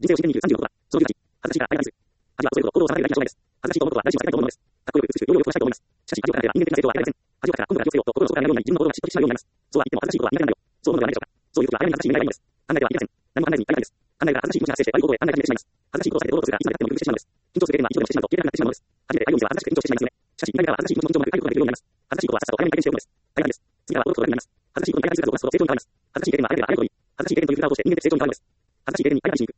人生を真剣に生きる36は、その牛たち、恥ずかしいから相手にする。恥は恐れほど行動を妨げる大事な障害です。恥ずかしいと思うことは大事を避けたいと思うのです。かっこよく美しく、要領よくとしたいと思います。しかし、恥をかけば人間的な成長は得られません。恥をかけたら今度から気をつけようと心の底からなるようになり、自分の心が嫉妬してしまうようになります。そうは言っても恥ずかしいことは苦手なんだよ。そう思うのではないでしょうか。そういう時は早めに恥ずかしい夢がいいのです。考えてはいけません。何も考えずにやりたいんです。考えが恥ずかしい気持ちが発生して悪いことへ考え始めてしまいます。恥ずかしいことを避けて堂々とするが、いつまでやっても憂鬱してしまうのです。緊張するゲームは一度でもしてしまうと嫌いになってしまうのです。初めて相手を見せば恥ずかしく緊張してしまいますよね。しかし、意外には恥ずかしい気持ちの緊張もなく入ることができるようになります。恥ずかしいことはさっさと早めに体験しておくのです。大変です。次からは驚くことがになります。恥ずかしいことに体験するかどうかすると成長に変わります。恥ずかしい経験はあればあるほどいい。恥ずかしい経験というフィルターを通して人間的成長に変わるのです。恥ずかしい経験に相手にしに行く。